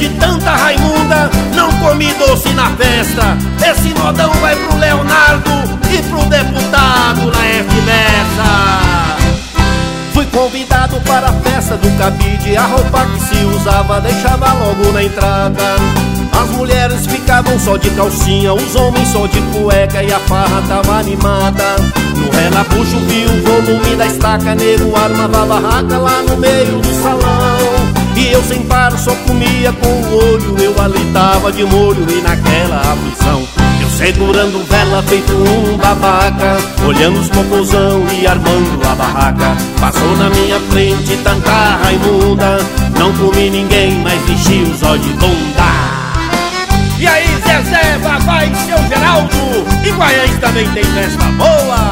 de tanta Raimunda, não comi doce na festa. Esse modão vai pro Leonardo e pro deputado na FBessa. Fui convidado para a festa do cabide. A roupa que se usava deixava logo na entrada. As mulheres ficavam só de calcinha, os homens só de cueca e a farra tava animada. No relapuxo vi o volume da estaca, nego armava a barraca lá no meio do salão. E eu sem paro só comia com o olho, eu ali tava de molho e naquela aflição. Eu segurando vela feito um babaca, olhando os popozão e armando a barraca. Passou na minha frente tanta Raimunda, não comi ninguém, mas enchi os olhos de bunda. E aí, Zezé, Vavá e seu Geraldo, e Guaiães também tem festa boa.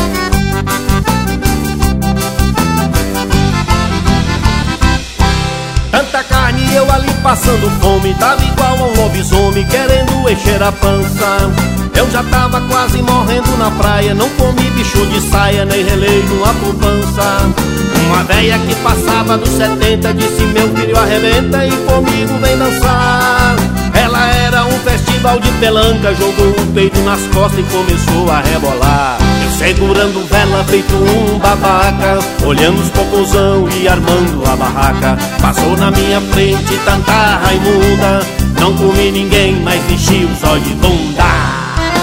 Tanta carne e eu ali passando fome, tava igual a um lobisomem querendo encher a pança. Eu já tava quase morrendo na praia, não comi bicho de saia, nem relei numa poupança. Uma véia que passava dos 70 disse: meu filho arrebenta e comigo vem dançar. Ela era um festival de pelanca, jogou o peito nas costas e começou a rebolar. Eu segurando vela feito um babaca, olhando os popozão e armando a barraca. Passou na minha frente tanta Raimunda, não comi ninguém, mas enchi os olhos de bunda.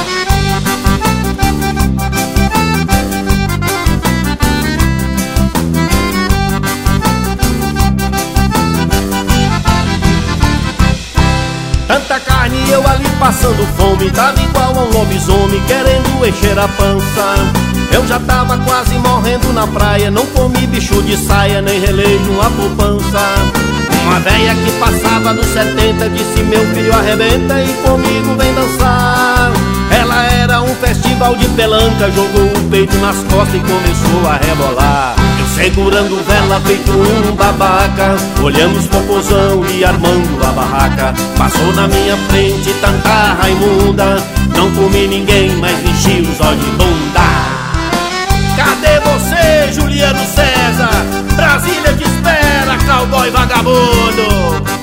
Tanta carne e eu ali passando fome, tava igual a um lobisomem querendo encher a pança. Eu já tava quase morrendo na praia, não comi bicho de saia, nem relei numa poupança. Uma véia que passava dos 70 disse: meu filho arrebenta e comigo vem dançar. Ela era um festival de pelanca, jogou o peito nas costas e começou a rebolar. Eu segurando vela feito um babaca, olhando os popozão e armando a barraca. Passou na minha frente tanta Raimunda, não comi ninguém, mas enchi os olhos de bunda. Cadê você, Juliano César? Brasília te espera, cowboy vagabundo.